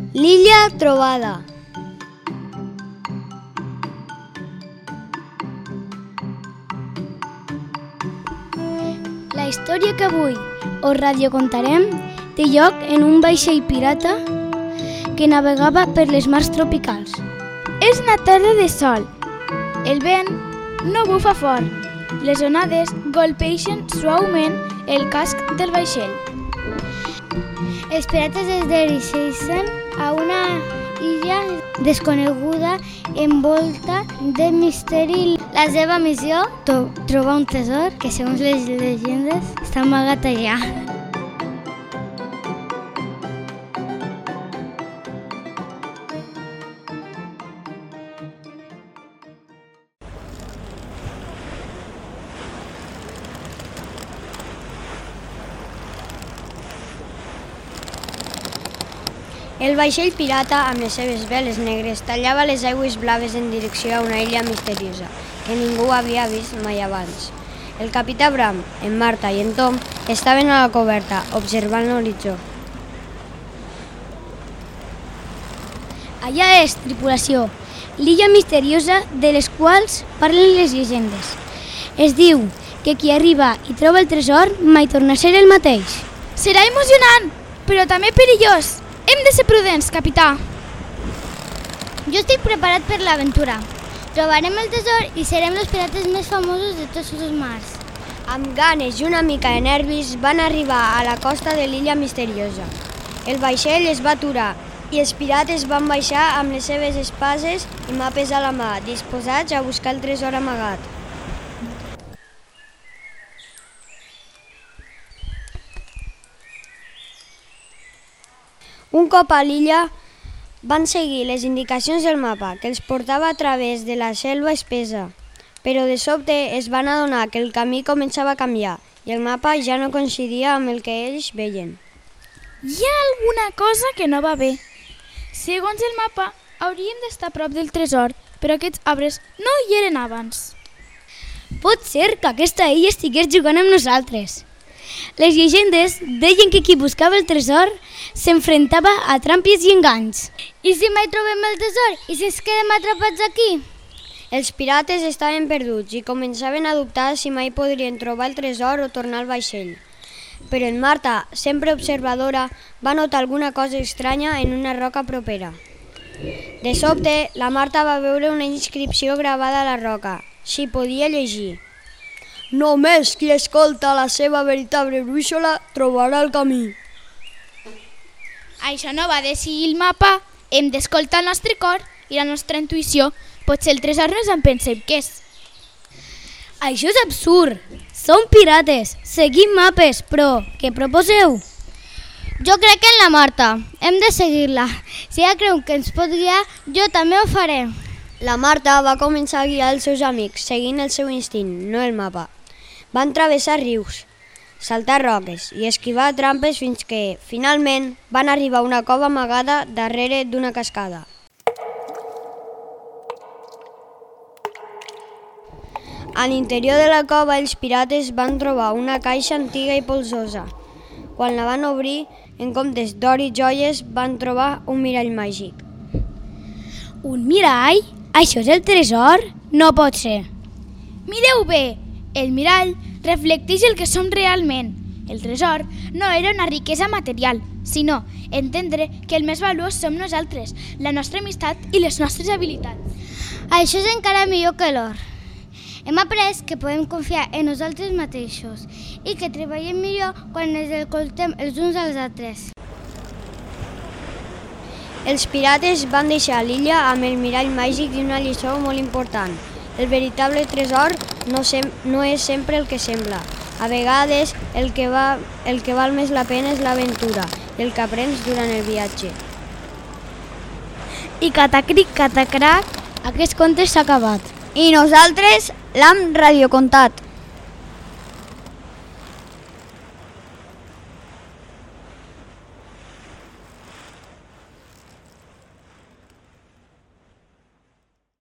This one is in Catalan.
L'illa trobada. La història que avui us radiocontarem té lloc en un vaixell pirata que navegava per les mars tropicals. És una tarda de sol. El vent no bufa fort. Les onades golpeixen suaument el casc del vaixell. Els pirates es dirigeixen a una illa desconeguda envolta de misteri. La seva missió, trobar un tresor que, segons les llegendes, està amagat allà. El vaixell pirata, amb les seves veles negres, tallava les aigües blaves en direcció a una illa misteriosa que ningú havia vist mai abans. El capità Bram, en Marta i en Tom estaven a la coberta, observant l'horitzó. Allà és, tripulació, l'illa misteriosa de les quals parlen les llegendes. Es diu que qui arriba i troba el tresor mai torna a ser el mateix. Serà emocionant, però també perillós. Hem de ser prudents, capità. Jo estic preparat per l'aventura. Trobarem el tresor i serem els pirates més famosos de tots els mars. Amb ganes i una mica de nervis van arribar a la costa de l'illa misteriosa. El vaixell es va aturar i els pirates van baixar amb les seves espases i mapes a la mà, disposats a buscar el tresor amagat. Un cop a l'illa, van seguir les indicacions del mapa, que els portava a través de la selva espessa. Però de sobte es van adonar que el camí començava a canviar i el mapa ja no coincidia amb el que ells veien. Hi ha alguna cosa que no va bé. Segons el mapa, hauríem d'estar a prop del tresor, però aquests arbres no hi eren abans. Pot ser que aquesta illa estigués jugant amb nosaltres. Les llegendes deien que qui buscava el tresor s'enfrontava a trampes i enganys. I si mai trobem el tresor? I si ens quedem atrapats aquí? Els pirates estaven perduts i començaven a dubtar si mai podrien trobar el tresor o tornar al vaixell. Però en Marta, sempre observadora, va notar alguna cosa estranya en una roca propera. De sobte, la Marta va veure una inscripció gravada a la roca. S'hi podia llegir: només qui escolta la seva veritable brúixola trobarà el camí. Això no va decidir el mapa. Hem d'escoltar el nostre cor i la nostra intuïció. Potser el tresor no és en pensem que és. Això és absurd. Som pirates, seguim mapes, però què proposeu? Jo crec en la Marta. Hem de seguir-la. Si ella creu que ens pot guiar, jo també ho faré. La Marta va començar a guiar els seus amics, seguint el seu instint, no el mapa. Van travessar rius, saltar roques i esquivar trampes fins que, finalment, van arribar a una cova amagada darrere d'una cascada. A l'interior de la cova, els pirates van trobar una caixa antiga i polsosa. Quan la van obrir, en comptes d'or i joies, van trobar un mirall màgic. Un mirall? Això és el tresor? No pot ser. Mireu bé, el mirall reflecteix el que som realment. El tresor no era una riquesa material, sinó entendre que el més valuós som nosaltres, la nostra amistat i les nostres habilitats. Això és encara millor que l'or. Hem après que podem confiar en nosaltres mateixos i que treballem millor quan ens escoltem els uns als altres. Els pirates van deixar l'illa amb el mirall màgic i una lliçó molt important. El veritable tresor no és sempre el que sembla. A vegades el que val més la pena és l'aventura i el que aprens durant el viatge. I catacric, catacrac, aquest conte s'ha acabat. I nosaltres l'hem radiocontat.